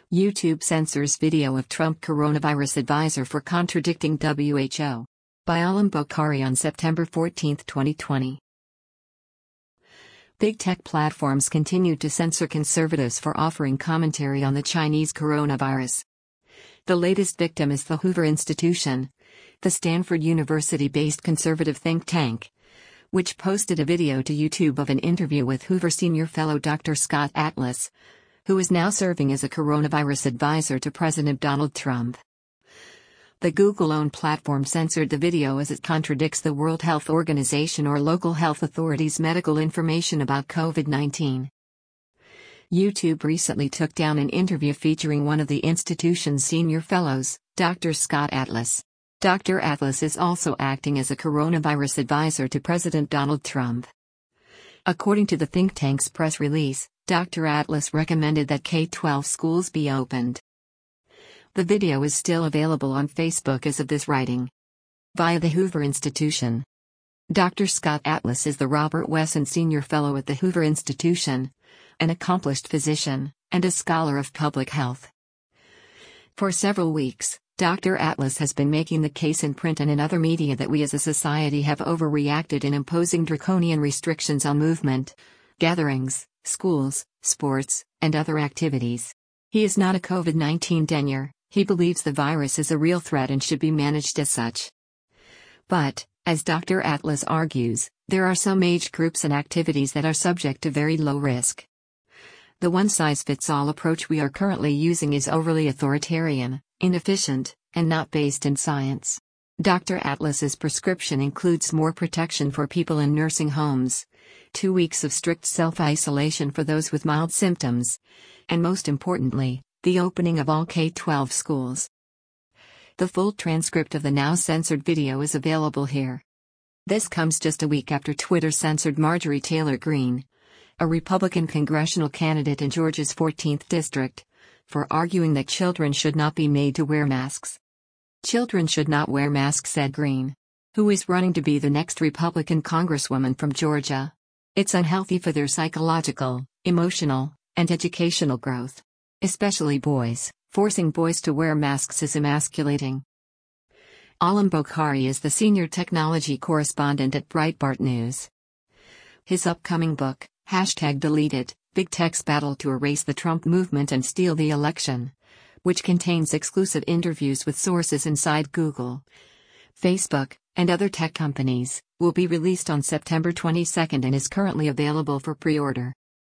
YouTube censors video of Trump coronavirus advisor for contradicting WHO. By Alam Bokhari on September 14, 2020. Big tech platforms continued to censor conservatives for offering commentary on the Chinese coronavirus. The latest victim is the Hoover Institution, the Stanford University-based conservative think tank, which posted a video to YouTube of an interview with Hoover senior fellow Dr. Scott Atlas, who is now serving as a coronavirus advisor to President Donald Trump. The Google-owned platform censored the video as it contradicts the World Health Organization or local health authorities' medical information about COVID-19. YouTube recently took down an interview featuring one of the institution's senior fellows, Dr. Scott Atlas. Dr. Atlas is also acting as a coronavirus advisor to President Donald Trump. According to the think tank's press release, Dr. Atlas recommended that K-12 schools be opened. The video is still available on Facebook as of this writing. Via the Hoover Institution. Dr. Scott Atlas is the Robert Wesson Senior Fellow at the Hoover Institution, an accomplished physician, and a scholar of public health. For several weeks, Dr. Atlas has been making the case in print and in other media that we as a society have overreacted in imposing draconian restrictions on movement, gatherings, schools, sports, and other activities. He is not a COVID-19 denier. He believes the virus is a real threat and should be managed as such. But, as Dr. Atlas argues, there are some age groups and activities that are subject to very low risk. The one-size-fits-all approach we are currently using is overly authoritarian, inefficient, and not based in science. Dr. Atlas's prescription includes more protection for people in nursing homes, 2 weeks of strict self-isolation for those with mild symptoms, and most importantly, the opening of all K-12 schools. The full transcript of the now censored video is available here. This comes just a week after Twitter censored Marjorie Taylor Greene, a Republican congressional candidate in Georgia's 14th district, for arguing that children should not be made to wear masks. Children should not wear masks, said Greene, who is running to be the next Republican congresswoman from Georgia. It's unhealthy for their psychological, emotional, and educational growth. Especially boys. Forcing boys to wear masks is emasculating. Alam Bokhari is the senior technology correspondent at Breitbart News. His upcoming book, #Deleted, Big Tech's Battle to Erase the Trump Movement and Steal the Election, which contains exclusive interviews with sources inside Google, Facebook, and other tech companies, will be released on September 22 and is currently available for pre-order.